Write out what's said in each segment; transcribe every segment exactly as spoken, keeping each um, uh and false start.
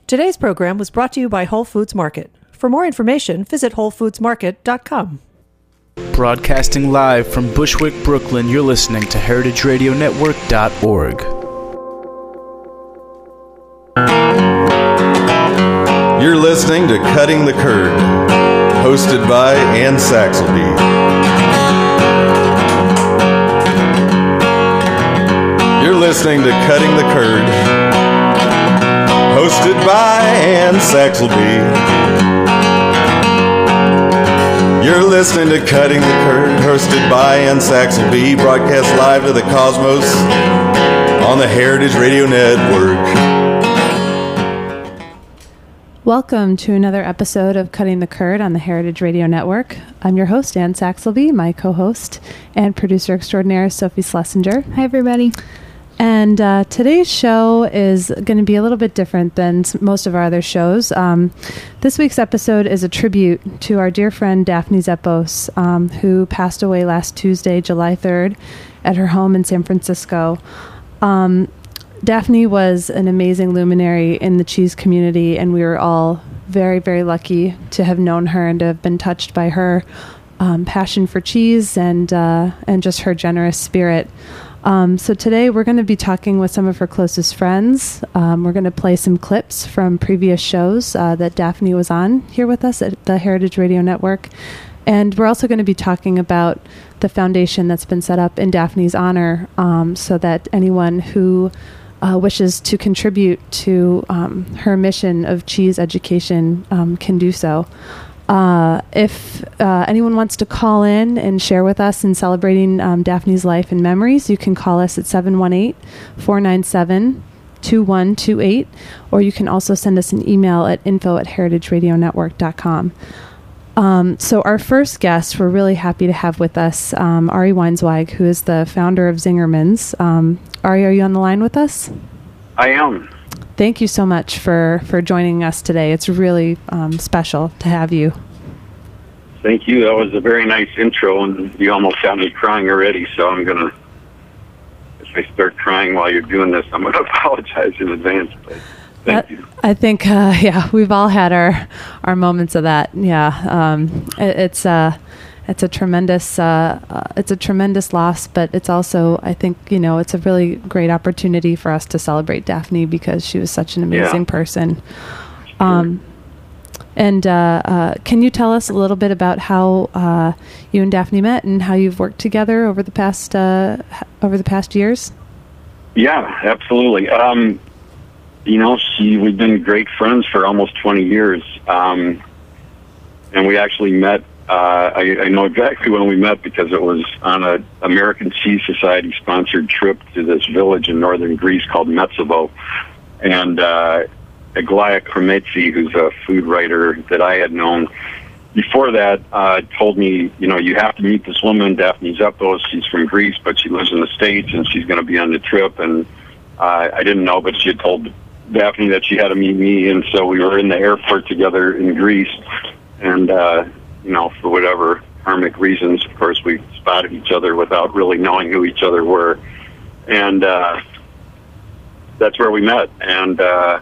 Today's program was brought to you by Whole Foods Market. For more information, visit whole foods market dot com. Broadcasting live from Bushwick, Brooklyn, you're listening to heritage radio network dot org. You're listening to Cutting the Curd, hosted by Ann Saxelby. You're listening to Cutting the Curd, hosted by Ann Saxelby. You're listening to Cutting the Curd, hosted by Ann Saxelby, broadcast live to the cosmos on the Heritage Radio Network. Welcome to another episode of Cutting the Curd on the Heritage Radio Network. I'm your host, Ann Saxelby. My co-host and producer extraordinaire, Sophie Schlesinger. Hi, everybody. And uh, today's show is going to be a little bit different than most of our other shows. Um, this week's episode is a tribute to our dear friend Daphne Zepos, um, who passed away last Tuesday, July third, at her home in San Francisco. Um, Daphne was an amazing luminary in the cheese community, and we were all very, very lucky to have known her and to have been touched by her um, passion for cheese and uh, and just her generous spirit. Um, so today we're going to be talking with some of her closest friends. Um, we're going to play some clips from previous shows uh, that Daphne was on here with us at the Heritage Radio Network. And we're also going to be talking about the foundation that's been set up in Daphne's honor, um, so that anyone who uh, wishes to contribute to um, her mission of cheese education um, can do so. Uh, if uh, anyone wants to call in and share with us in celebrating um, Daphne's life and memories, you can call us at seven one eight, four nine seven, two one two eight, or you can also send us an email at info at heritage radio network dot com. Um, so our first guest, we're really happy to have with us um, Ari Weinzweig, who is the founder of Zingerman's. Um, Ari, are you on the line with us? I am. Thank you so much for, for joining us today. It's really um, special to have you. Thank you. That was a very nice intro, and you almost got me crying already, so I'm going to, if I start crying while you're doing this, I'm going to apologize in advance. But thank uh, you. I think, uh, yeah, we've all had our, our moments of that. Yeah, um, it, it's uh, it's a tremendous uh, uh, it's a tremendous loss, but it's also, I think, you know, it's a really great opportunity for us to celebrate Daphne because she was such an amazing yeah. person. Um, and uh, uh, can you tell us a little bit about how uh, you and Daphne met and how you've worked together over the past uh, over the past years? Yeah, absolutely. Um, you know, she we've been great friends for almost twenty years, um, and we actually met. Uh, I, I know exactly when we met because it was on a American Cheese Society sponsored trip to this village in northern Greece called Metsovo, and uh, Aglaya Krometsi, who's a food writer that I had known before that, uh, told me, you know, you have to meet this woman, Daphne Zepos. She's from Greece, but she lives in the States, and she's going to be on the trip. And uh, I didn't know, but she had told Daphne that she had to meet me, and so we were in the airport together in Greece, and uh, you know, for whatever karmic reasons, of course, we spotted each other without really knowing who each other were. And uh, that's where we met. And uh,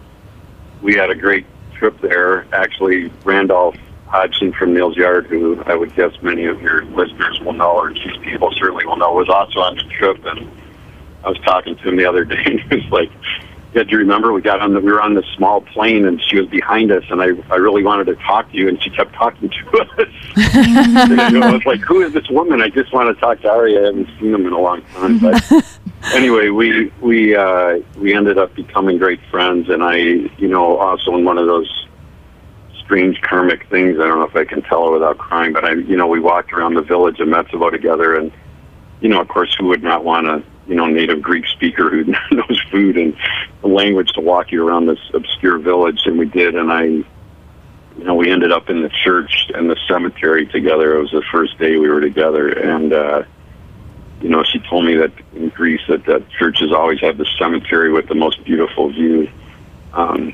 we had a great trip there. Actually, Randolph Hodgson from Neal's Yard, who I would guess many of your listeners will know, or cheese people certainly will know, was also on the trip. And I was talking to him the other day, and he was like, yeah, do you remember we got on the, we were on this small plane and she was behind us and I, I really wanted to talk to you and she kept talking to us. And I was like, who is this woman? I just want to talk to Ari. I haven't seen him in a long time. But anyway, we, we, uh, we ended up becoming great friends, and I, you know, also in one of those strange karmic things, I don't know if I can tell her without crying, but I, you know, we walked around the village of Metsovo together, and, you know, of course, who would not want a, you know, native Greek speaker who knows food and the language to walk you around this obscure village, and we did, and I, you know, we ended up in the church and the cemetery together. It was the first day we were together, and, uh, you know, she told me that in Greece that, that churches always have the cemetery with the most beautiful view, um,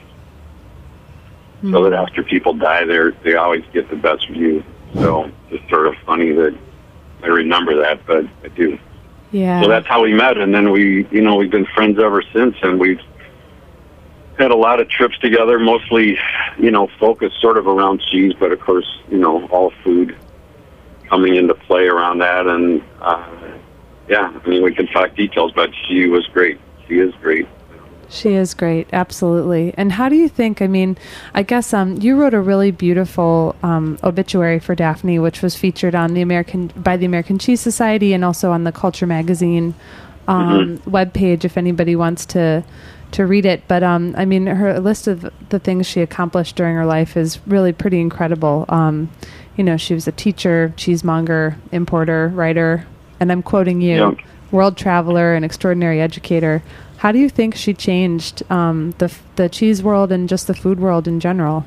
mm-hmm. so that after people die there, they always get the best view. So it's sort of funny that I remember that, but I do. Yeah. So that's how we met, and then we, you know, we've been friends ever since, and we've had a lot of trips together, mostly, you know, focused sort of around cheese, but of course, you know, all food coming into play around that. And, uh, yeah, I mean, we can talk details, but she was great. She is great. She is great, absolutely. And how do you think, I mean, I guess um, you wrote a really beautiful um, obituary for Daphne, which was featured on the American by the American Cheese Society and also on the Culture Magazine um, mm-hmm. webpage if anybody wants to to read it. But, um, I mean, her list of the things she accomplished during her life is really pretty incredible. Um, you know, she was a teacher, cheesemonger, importer, writer, and I'm quoting you, yeah. world traveler, and extraordinary educator. How do you think she changed um, the the cheese world and just the food world in general?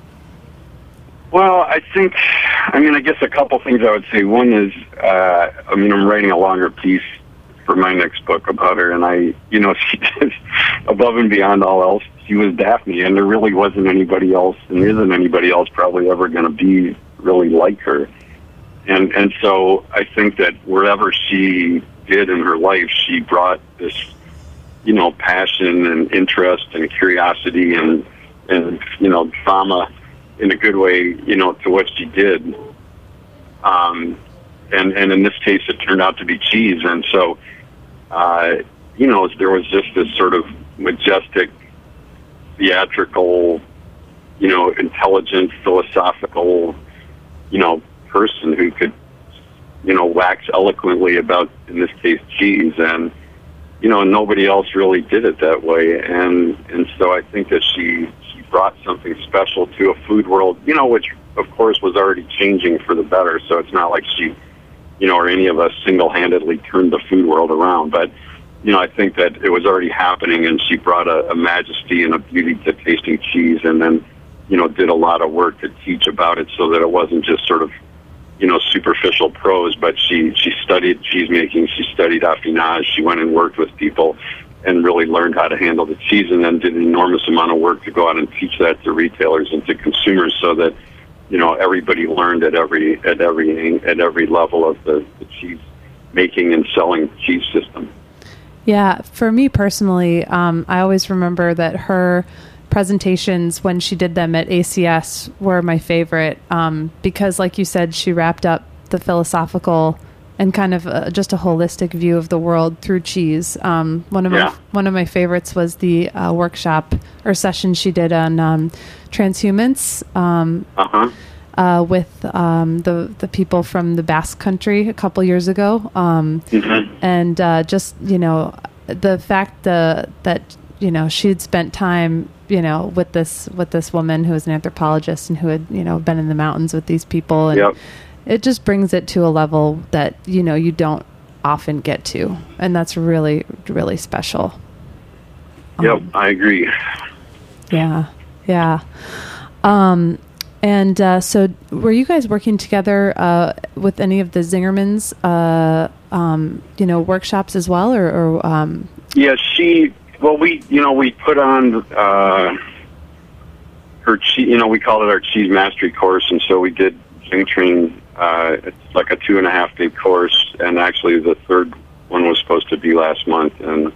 Well, I think, I mean, I guess a couple things I would say. One is, uh, I mean, I'm writing a longer piece for my next book about her, and I, you know, she did above and beyond all else. She was Daphne, and there really wasn't anybody else, and there isn't anybody else probably ever going to be really like her. And and so I think that wherever she did in her life, she brought this, you know, passion and interest and curiosity and, and, you know, drama in a good way, you know, to what she did. Um, and, and in this case, it turned out to be cheese. And so, uh, you know, there was just this sort of majestic, theatrical, you know, intelligent, philosophical, you know, person who could, you know, wax eloquently about, in this case, cheese. And, you know, nobody else really did it that way. And and so I think that she, she brought something special to a food world, you know, which, of course, was already changing for the better. So it's not like she, you know, or any of us single-handedly turned the food world around. But, you know, I think that it was already happening, and she brought a, a majesty and a beauty to tasting cheese, and then, you know, did a lot of work to teach about it so that it wasn't just sort of, you know, superficial prose, but she, she studied cheesemaking, she studied affinage, she went and worked with people and really learned how to handle the cheese, and then did an enormous amount of work to go out and teach that to retailers and to consumers so that, you know, everybody learned at every at every at every level of the, the cheese making and selling cheese system. Yeah, for me personally, um, I always remember that her presentations when she did them at A C S were my favorite um, because, like you said, she wrapped up the philosophical and kind of uh, just a holistic view of the world through cheese. Um, one of yeah. my one of my favorites was the uh, workshop or session she did on um, transhumance um, uh-huh. uh, with um, the the people from the Basque Country a couple years ago, um, mm-hmm. and uh, just you know the fact uh, that you know she'd spent time you know, with this with this woman who was an anthropologist and who had, you know, been in the mountains with these people. And yep. it just brings it to a level that, you know, you don't often get to. And that's really, really special. Yep, Um, I agree. Yeah, yeah. Um, and uh, so were you guys working together uh, with any of the Zingerman's, uh, um, you know, workshops as well? Or, or um... Yeah, she... Well, we, you know, we put on uh, her, che- you know, we called it our cheese mastery course, and so we did Zing Train. Uh, it's like a two and a half day course, and actually the third one was supposed to be last month, and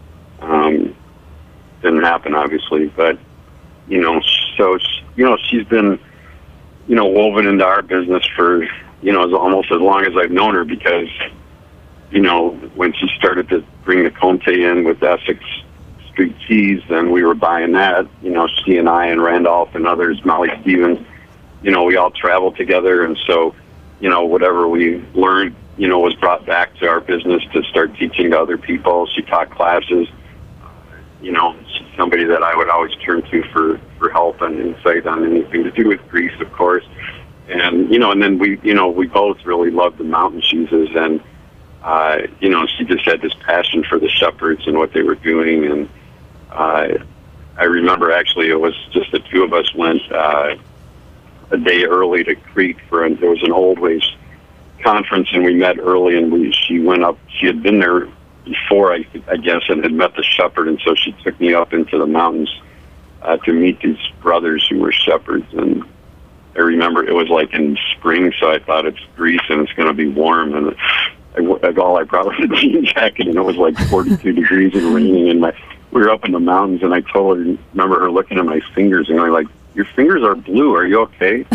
um, didn't happen, obviously. But you know, so you know, she's been, you know, woven into our business for, you know, as, almost as long as I've known her, because, you know, when she started to bring the Comte in with Essex Street cheese, then we were buying that. You know, she and I and Randolph and others, Molly Stevens, you know, we all traveled together, and so, you know, whatever we learned, you know, was brought back to our business to start teaching to other people. She taught classes. You know, she's somebody that I would always turn to for, for help and insight on anything to do with Greece, of course. And, you know, and then we, you know, we both really loved the mountain cheeses, and, uh, you know, she just had this passion for the shepherds and what they were doing. And uh, I remember, actually, it was just the two of us went uh, a day early to Crete for, a, there was an Old Ways conference, and we met early, and we, she went up, she had been there before, I, I guess, and had met the shepherd, and so she took me up into the mountains uh, to meet these brothers who were shepherds. And I remember it was like in spring, so I thought it's Greece and it's going to be warm, and I, all I brought was a jean jacket, and it was like forty-two degrees and raining, and my we were up in the mountains, and I totally remember her looking at my fingers and going like, "Your fingers are blue. Are you okay?"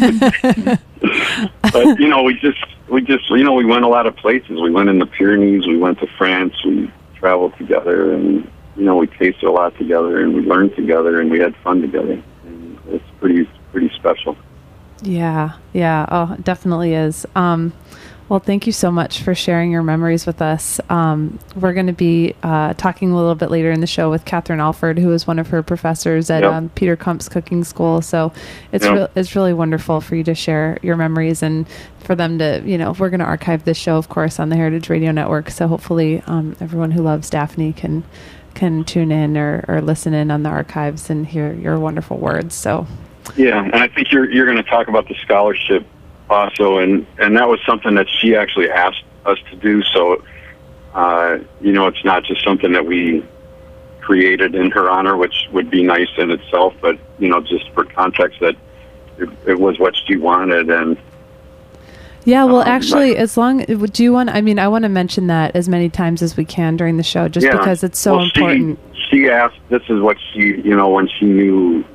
But you know, we just we just you know we went a lot of places. We went in the Pyrenees. We went to France. We traveled together, and you know, we tasted a lot together, and we learned together, and we had fun together. And it's pretty pretty special. Yeah, yeah. Oh, it definitely is. Um, well, thank you so much for sharing your memories with us. Um, we're going to be uh, talking a little bit later in the show with Catherine Alford, who is one of her professors at Yep. um, Peter Kump's cooking school. So it's Yep. re- it's really wonderful for you to share your memories and for them to, you know, we're going to archive this show, of course, on the Heritage Radio Network. So hopefully um, everyone who loves Daphne can can tune in or, or listen in on the archives and hear your wonderful words. So. Yeah, and I think you're you're going to talk about the scholarship also, and, and that was something that she actually asked us to do. So, uh, you know, it's not just something that we created in her honor, which would be nice in itself, but, you know, just for context that it, it was what she wanted. And Yeah, well, Um, actually, but- as long, do you want, I mean, I want to mention that as many times as we can during the show, just yeah, because it's so well, important. She, she asked, this is what she, you know, when she knew,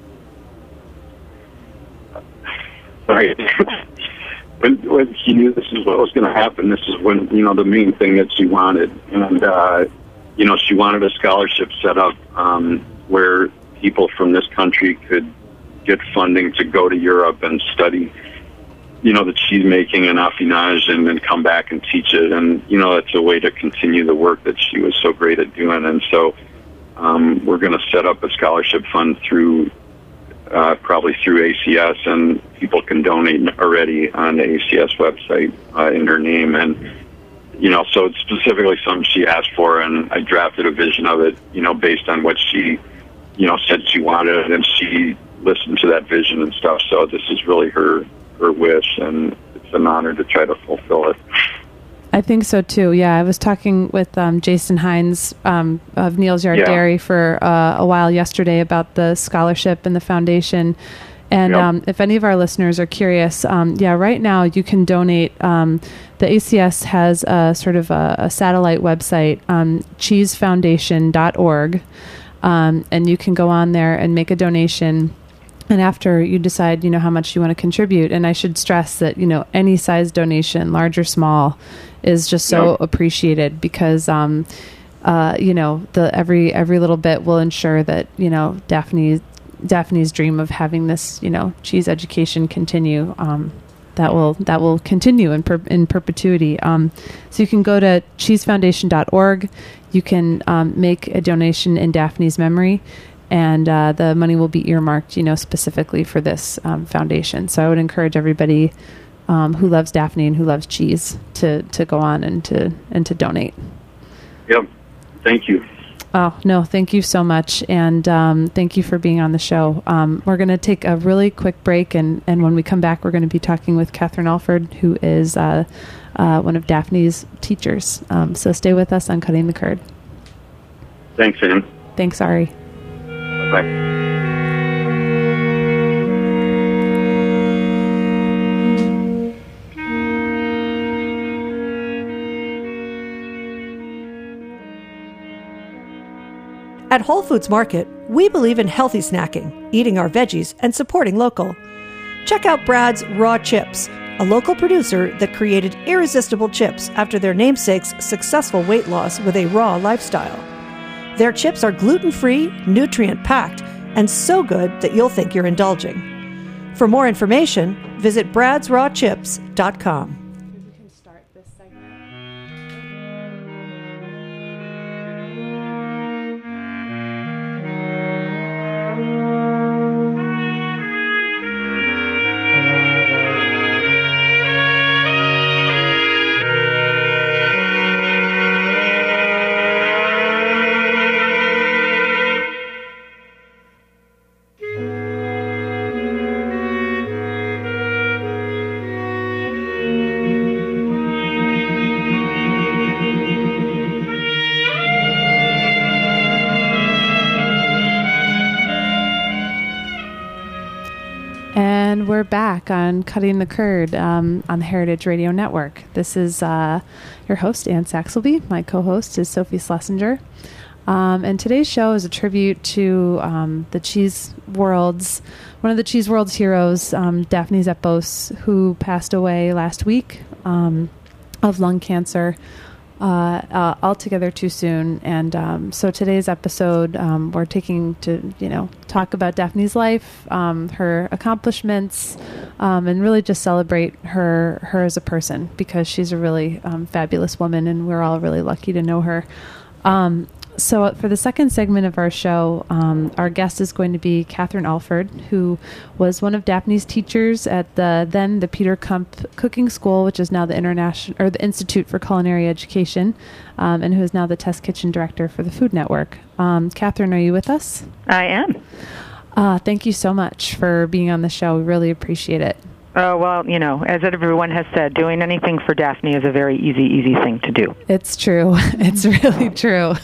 sorry, when, when she knew this is what was going to happen, this is when, you know, the main thing that she wanted. And, uh, you know, she wanted a scholarship set up um, where people from this country could get funding to go to Europe and study, you know, the cheese making and affinage, and then come back and teach it. And, you know, it's a way to continue the work that she was so great at doing. And so um, we're going to set up a scholarship fund through, uh, probably through A C S, and people can donate already on the A C S website uh, in her name. And, you know, so it's specifically something she asked for, and I drafted a vision of it, you know, based on what she, you know, said she wanted, and she listened to that vision and stuff. So this is really her her wish, and it's an honor to try to fulfill it. I think so too. Yeah, I was talking with um, Jason Hines um, of Neil's Yard Yeah. Dairy for uh, a while yesterday about the scholarship and the foundation. And Yep. um, if any of our listeners are curious, um, yeah, right now you can donate. Um, the A C S has a sort of a, a satellite website, um, cheese foundation dot org, um, and you can go on there and make a donation. And after you decide, you know, how much you want to contribute, and I should stress that, you know, any size donation, large or small, is just so Yep. appreciated, because, um, uh, you know, the every every little bit will ensure that, you know, Daphne Daphne's dream of having this, you know, cheese education continue. Um, that will that will continue in per, in perpetuity. Um, so you can go to cheese foundation dot org. You can um, make a donation in Daphne's memory. And uh, the money will be earmarked, you know, specifically for this um, foundation. So I would encourage everybody um, who loves Daphne and who loves cheese to, to go on and to and to donate. Yep. Thank you. Oh, no, thank you so much. And um, thank you for being on the show. Um, we're going to take a really quick break. And, and when we come back, we're going to be talking with Catherine Alford, who is uh, uh, one of Daphne's teachers. Um, so stay with us on Cutting the Curd. Thanks, Ann. Thanks, Ari. Bye. At Whole Foods Market, we believe in healthy snacking, eating our veggies, and supporting local. Check out Brad's Raw Chips, a local producer that created irresistible chips after their namesake's successful weight loss with a raw lifestyle. Their chips are gluten-free, nutrient-packed, and so good that you'll think you're indulging. For more information, visit brads raw chips dot com. And we're back on Cutting the Curd um, on the Heritage Radio Network. This is uh, your host, Ann Saxelby. My co-host is Sophie Schlesinger. Um, and today's show is a tribute to um, the cheese world's, one of the cheese world's heroes, um, Daphne Zepos, who passed away last week um, of lung cancer. Uh, uh, altogether too soon. And um, so today's episode, um, we're taking to, you know, talk about Daphne's life, um, her accomplishments, um, and really just celebrate her, her as a person, because she's a really um, fabulous woman, and we're all really lucky to know her. Um, So for the second segment of our show, um, our guest is going to be Catherine Alford, who was one of Daphne's teachers at the then the Peter Kump Cooking School, which is now the International or the Institute for Culinary Education, um, and who is now the Test Kitchen Director for the Food Network. Um, Catherine, are you with us? I am. Uh, thank you so much for being on the show. We really appreciate it. Oh, well, you know, as everyone has said, doing anything for Daphne is a very easy, easy thing to do. It's true. It's really true.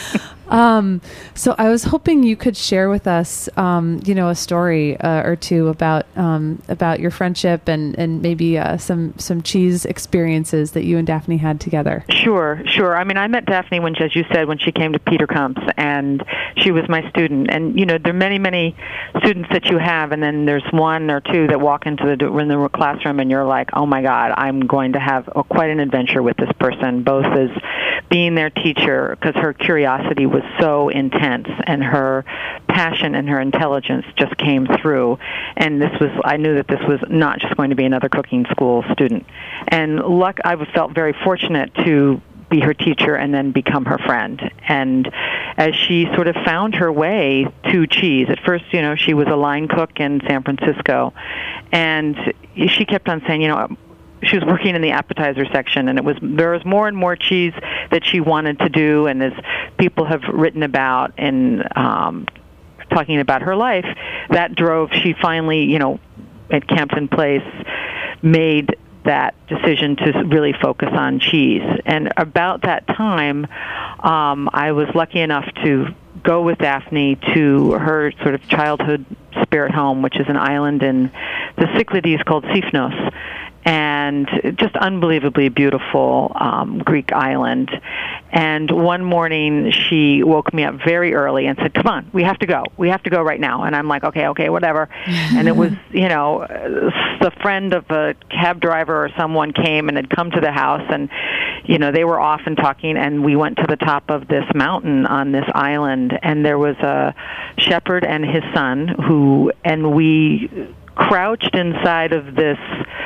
um, so I was hoping you could share with us, um, you know, a story uh, or two about um, about your friendship and, and maybe uh, some, some cheese experiences that you and Daphne had together. Sure, sure. I mean, I met Daphne, when, as you said, when she came to Peter Kump's, and she was my student. And, you know, there are many, many students that you have, and then there's one or two that walk into the in the classroom and you're like, oh my God, I'm going to have a, quite an adventure with this person, both as being their teacher, because her curiosity was so intense and her passion and her intelligence just came through. And this was, I knew that this was not just going to be another cooking school student. And luck, I felt very fortunate to be her teacher and then become her friend. And as she sort of found her way to cheese, at first, you know, she was a line cook in San Francisco, and she kept on saying, you know, she was working in the appetizer section, and it was there was more and more cheese that she wanted to do. And as people have written about in um, talking about her life, that drove, she finally, you know, at Campton Place, made that decision to really focus on cheese. And about that time, um, I was lucky enough to go with Daphne to her sort of childhood spirit home, which is an island in the Cyclades called Sifnos, and just unbelievably beautiful um, Greek island. And one morning she woke me up very early and said, come on, we have to go. We have to go right now. And I'm like, okay, okay, whatever. And it was, you know, the friend of a cab driver or someone came and had come to the house, and, you know, they were off and talking, and we went to the top of this mountain on this island, and there was a shepherd and his son who, and we crouched inside of this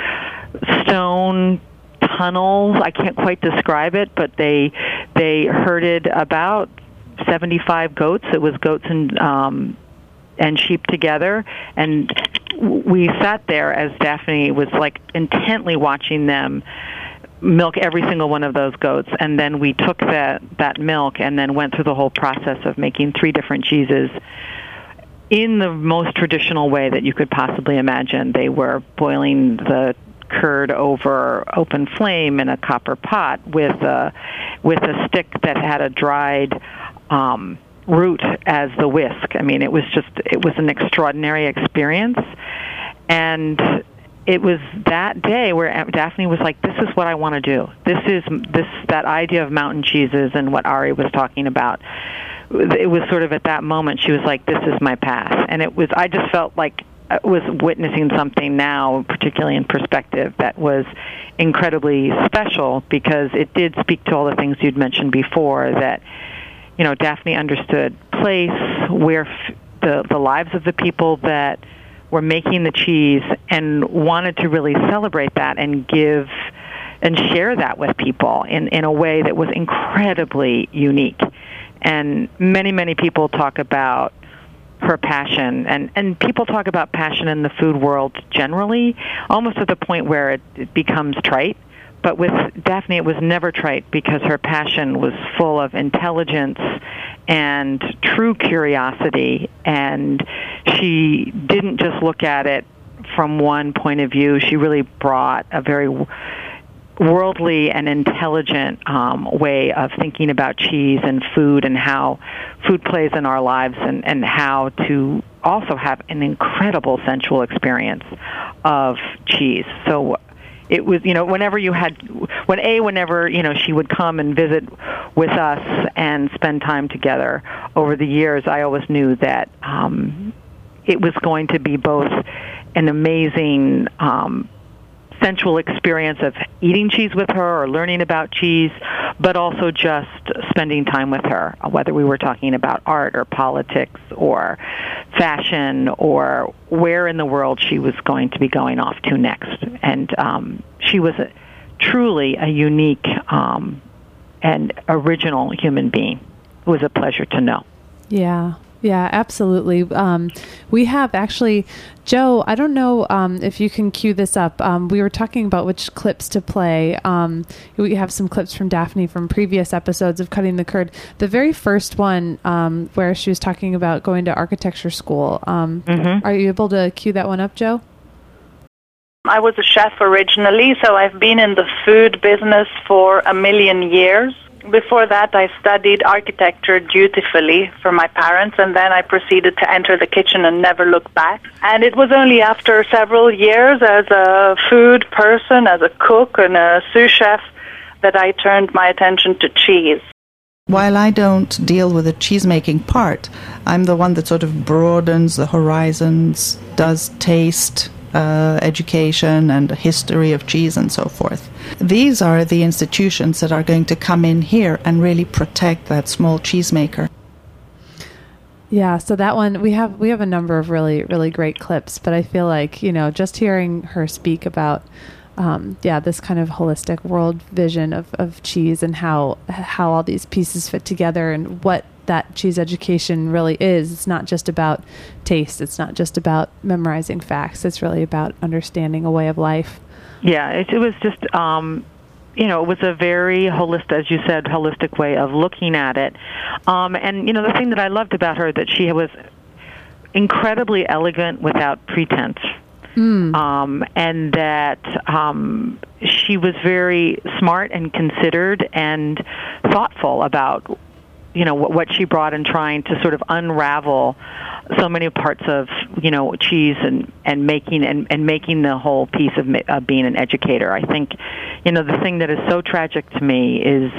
stone tunnel. I can't quite describe it, but they they herded about seventy-five goats. It was goats and um, and sheep together, and we sat there as Daphne was like intently watching them milk every single one of those goats, and then we took that that milk and then went through the whole process of making three different cheeses in the most traditional way that you could possibly imagine. They were boiling the curd over open flame in a copper pot with a with a stick that had a dried um, root as the whisk. I mean, it was just it was an extraordinary experience, and it was that day where Daphne was like, "This is what I want to do. This is this that idea of mountain cheeses and what Ari was talking about." It was sort of at that moment she was like, "This is my path," and it was. I just felt like I was witnessing something now, particularly in perspective, that was incredibly special, because it did speak to all the things you'd mentioned before, that, you know, Daphne understood place, where f- the the lives of the people that were making the cheese, and wanted to really celebrate that and give and share that with people in, in a way that was incredibly unique. And many, many people talk about her passion, and, and people talk about passion in the food world generally, almost to the point where it, it becomes trite. But with Daphne, it was never trite, because her passion was full of intelligence and true curiosity, and she didn't just look at it from one point of view. She really brought a very worldly and intelligent um, way of thinking about cheese and food, and how food plays in our lives, and, and how to also have an incredible sensual experience of cheese. So it was, you know, whenever you had, when A, whenever, you know, she would come and visit with us and spend time together over the years, I always knew that um, it was going to be both an amazing um, sensual experience of eating cheese with her or learning about cheese, but also just spending time with her, whether we were talking about art or politics or fashion or where in the world she was going to be going off to next. And um, she was a, truly a unique um, and original human being. It was a pleasure to know. Yeah. Yeah, absolutely. Um, we have actually, Joe, I don't know um, if you can cue this up. Um, we were talking about which clips to play. Um, we have some clips from Daphne from previous episodes of Cutting the Curd. The very first one um, where she was talking about going to architecture school. Um, mm-hmm. Are you able to cue that one up, Joe? I was a chef originally, so I've been in the food business for a million years. Before that, I studied architecture dutifully for my parents, and then I proceeded to enter the kitchen and never look back. And it was only after several years as a food person, as a cook and a sous chef, that I turned my attention to cheese. While I don't deal with the cheese-making part, I'm the one that sort of broadens the horizons, does taste Uh, education and history of cheese and so forth. These are the institutions that are going to come in here and really protect that small cheesemaker. Yeah, so that one, we have we have a number of really, really great clips, but I feel like, you know, just hearing her speak about um, yeah, this kind of holistic world vision of, of cheese and how how all these pieces fit together and what that cheese education really is. It's not just about taste. It's not just about memorizing facts. It's really about understanding a way of life. Yeah, it, it was just, um, you know, it was a very holistic, as you said, holistic way of looking at it. Um, and, you know, the thing that I loved about her, that she was incredibly elegant without pretense. Mm. Um, and that um, she was very smart and considered and thoughtful about you know, what, what she brought in trying to sort of unravel so many parts of, you know, cheese and, and making and, and making the whole piece of uh, being an educator. I think, you know, the thing that is so tragic to me is,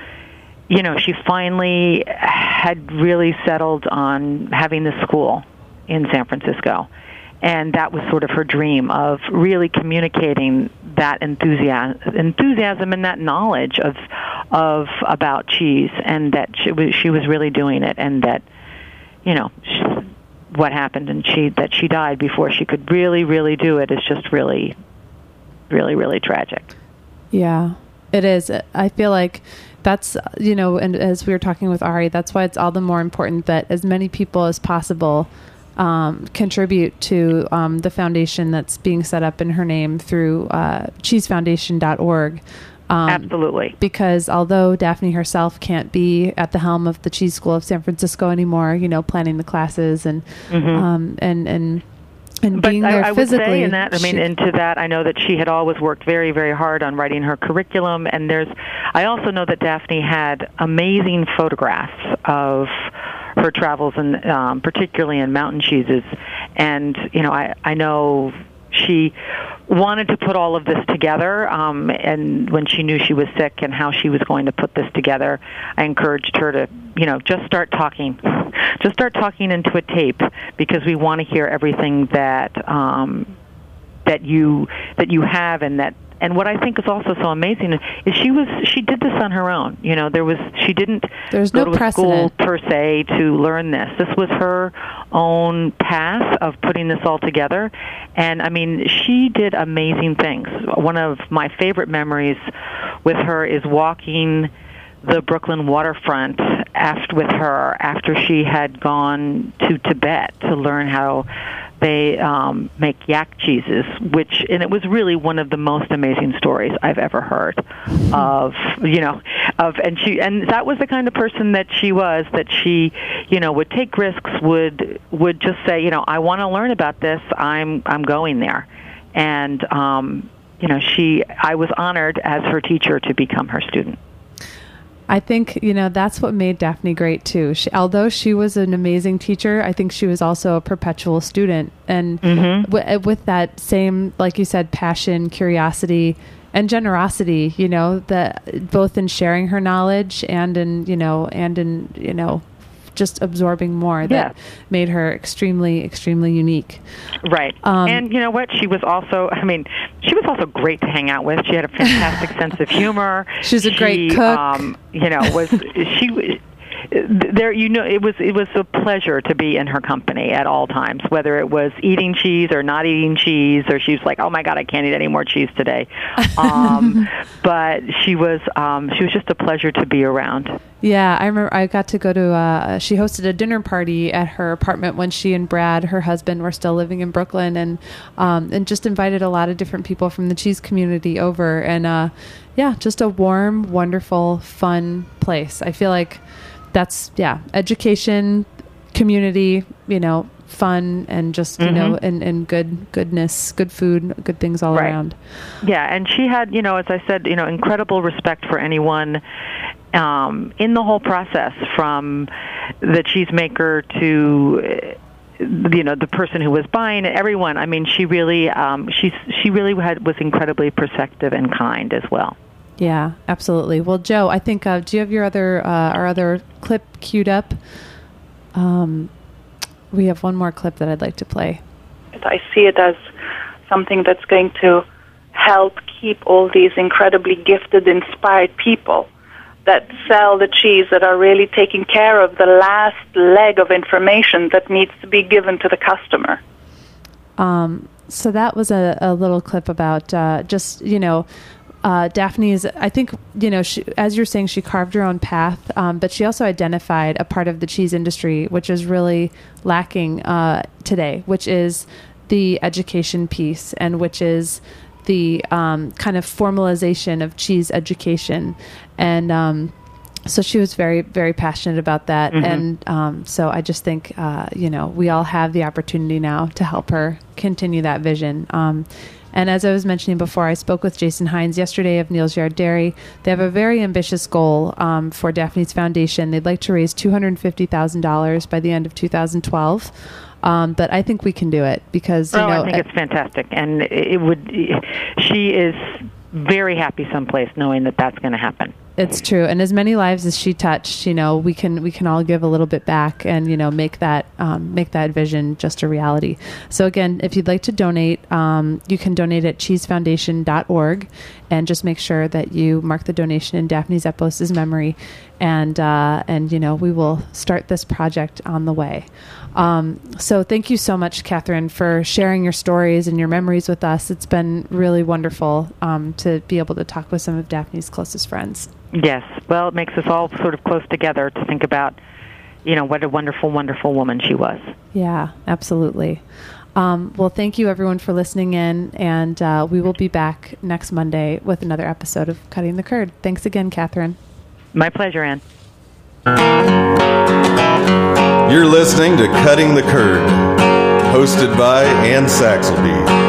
you know, she finally had really settled on having this school in San Francisco. And that was sort of her dream of really communicating that enthusiasm, enthusiasm and that knowledge of of about cheese, and that she was she was really doing it, and that, you know, she, what happened, and she that she died before she could really, really do it is just really, really, really tragic. Yeah, it is. I feel like that's, you know, and as we were talking with Ari, that's why it's all the more important that as many people as possible Um, contribute to um, the foundation that's being set up in her name through uh, cheese foundation dot org. Um, Absolutely. Because although Daphne herself can't be at the helm of the Cheese School of San Francisco anymore, you know, planning the classes and mm-hmm. um, and and and but being there I, I physically. Would say in that, I mean, she, into that, I know that she had always worked very, very hard on writing her curriculum, and there's. I also know that Daphne had amazing photographs of her travels, and um, particularly in mountain cheeses. And, you know, I, I know she wanted to put all of this together, um, and when she knew she was sick and how she was going to put this together, I encouraged her to, you know, just start talking. Just start talking into a tape, because we want to hear everything that um, that you that you have, and that And what I think is also so amazing is she was she did this on her own. You know, there was she didn't There's go no to a precedent. school per se to learn this. This was her own path of putting this all together. And I mean, she did amazing things. One of my favorite memories with her is walking the Brooklyn waterfront after with her after she had gone to Tibet to learn how they um, make yak cheeses, which, and it was really one of the most amazing stories I've ever heard of, you know, of, and she, and that was the kind of person that she was, that she, you know, would take risks, would, would just say, you know, I want to learn about this, I'm, I'm going there. And, um, you know, she, I was honored as her teacher to become her student. I think, you know, that's what made Daphne great, too. She, although she was an amazing teacher, I think she was also a perpetual student. And mm-hmm. w- with that same, like you said, passion, curiosity, and generosity, you know, that both in sharing her knowledge and in, you know, and in, you know, just absorbing more, that yeah. made her extremely, extremely unique. Right. Um, and you know what? She was also, I mean, she was also great to hang out with. She had a fantastic sense of humor. She was a great she, cook. Um, you know, was she there, you know, it was it was a pleasure to be in her company at all times, whether it was eating cheese or not eating cheese, or she was like, "Oh my God, I can't eat any more cheese today." Um, but she was um, she was just a pleasure to be around. Yeah, I remember I got to go to, uh, she hosted a dinner party at her apartment when she and Brad, her husband, were still living in Brooklyn, and um, and just invited a lot of different people from the cheese community over. And uh, yeah, just a warm, wonderful, fun place. I feel like that's, yeah, education, community, you know, fun, and just, you mm-hmm. know, and, and good goodness, good food, good things all right. around. Yeah, and she had, you know, as I said, you know, incredible respect for anyone um, in the whole process, from the cheesemaker to, you know, the person who was buying it, everyone. I mean, she really, um, she's, she really had, was incredibly perceptive and kind as well. Yeah, absolutely. Well, Joe, I think, uh, do you have your other, uh, our other clip queued up? Um, we have one more clip that I'd like to play. I see it as something that's going to help keep all these incredibly gifted, inspired people that sell the cheese, that are really taking care of the last leg of information that needs to be given to the customer. Um, so that was a, a little clip about uh, just, you know, Uh, Daphne's, I think, you know, she, as you're saying, she carved her own path, um, but she also identified a part of the cheese industry which is really lacking uh, today, which is the education piece, and which is the um, kind of formalization of cheese education. And um, so she was very, very passionate about that. Mm-hmm. And um, so I just think, uh, you know, we all have the opportunity now to help her continue that vision. Um, And as I was mentioning before, I spoke with Jason Hines yesterday of Neal's Yard Dairy. They have a very ambitious goal um, for Daphne's Foundation. They'd like to raise two hundred fifty thousand dollars by the end of two thousand twelve. Um, but I think we can do it because, you oh, know... I think it's fantastic. And it would... She is very happy someplace knowing that that's going to happen. It's true. And as many lives as she touched, you know, we can we can all give a little bit back and, you know, make that um, make that vision just a reality. So again, if you'd like to donate, um, you can donate at cheese foundation dot org, and just make sure that you mark the donation in Daphne Zepos' memory, and uh, and you know, we will start this project on the way. Um, so thank you so much, Catherine, for sharing your stories and your memories with us. It's been really wonderful um, to be able to talk with some of Daphne's closest friends. Yes. Well, it makes us all sort of close together to think about, you know, what a wonderful, wonderful woman she was. Yeah, absolutely. Um, well, thank you, everyone, for listening in, and uh, we will be back next Monday with another episode of Cutting the Curd. Thanks again, Catherine. My pleasure, Ann. You're listening to Cutting the Curd, hosted by Ann Saxelby.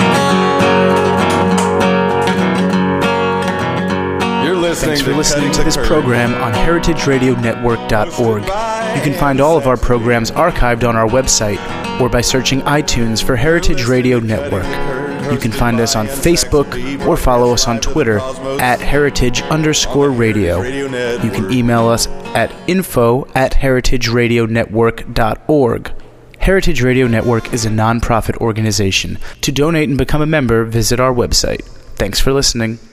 Thanks for listening to this program on heritage radio network dot org. You can find all of our programs archived on our website or by searching iTunes for Heritage Radio Network. You can find us on Facebook or follow us on Twitter at heritage underscore radio. You can email us at info at heritage radio network dot org. Heritage Radio Network is a non-profit organization. To donate and become a member, visit our website. Thanks for listening.